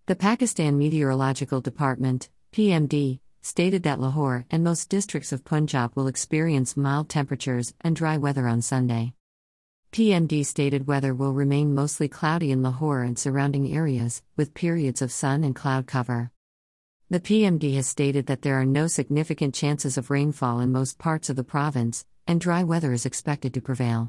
The Pakistan Meteorological Department, PMD, stated that Lahore and most districts of Punjab will experience mild temperatures and dry weather on Sunday. PMD stated weather will remain mostly cloudy in Lahore and surrounding areas, with periods of sun and cloud cover. The PMD has stated that there are no significant chances of rainfall in most parts of the province, and dry weather is expected to prevail.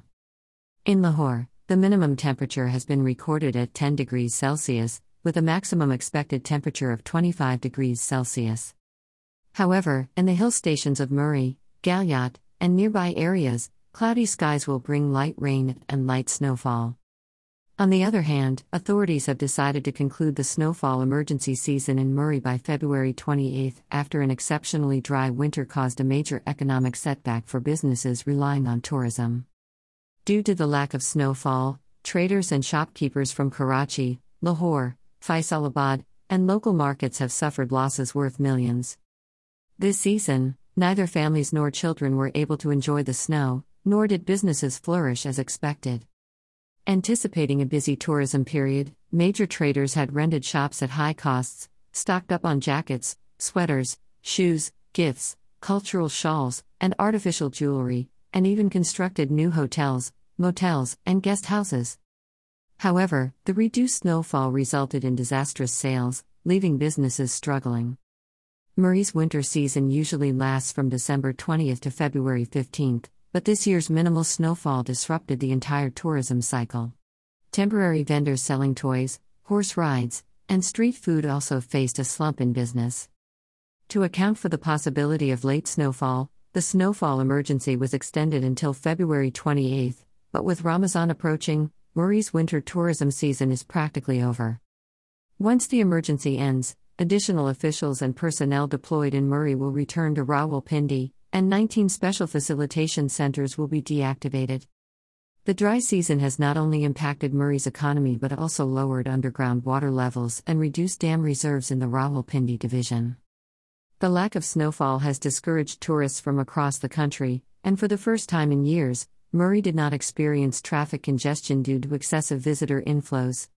In Lahore, the minimum temperature has been recorded at 10 degrees Celsius, with a maximum expected temperature of 25 degrees Celsius. However, in the hill stations of Murree, Galyat, and nearby areas, cloudy skies will bring light rain and light snowfall. On the other hand, authorities have decided to conclude the snowfall emergency season in Murree by February 28 after an exceptionally dry winter caused a major economic setback for businesses relying on tourism. Due to the lack of snowfall, traders and shopkeepers from Karachi, Lahore, Faisalabad, and local markets have suffered losses worth millions. This season, neither families nor children were able to enjoy the snow, nor did businesses flourish as expected. Anticipating a busy tourism period, major traders had rented shops at high costs, stocked up on jackets, sweaters, shoes, gifts, cultural shawls, and artificial jewelry, and even constructed new hotels, motels, and guest houses. However, the reduced snowfall resulted in disastrous sales, leaving businesses struggling. Murree's winter season usually lasts from December 20 to February 15, but this year's minimal snowfall disrupted the entire tourism cycle. Temporary vendors selling toys, horse rides, and street food also faced a slump in business. To account for the possibility of late snowfall, the snowfall emergency was extended until February 28, but with Ramadan approaching, Murree's winter tourism season is practically over. Once the emergency ends, additional officials and personnel deployed in Murree will return to Rawalpindi, and 19 special facilitation centers will be deactivated. The dry season has not only impacted Murree's economy but also lowered underground water levels and reduced dam reserves in the Rawalpindi division. The lack of snowfall has discouraged tourists from across the country, and for the first time in years, Murree did not experience traffic congestion due to excessive visitor inflows.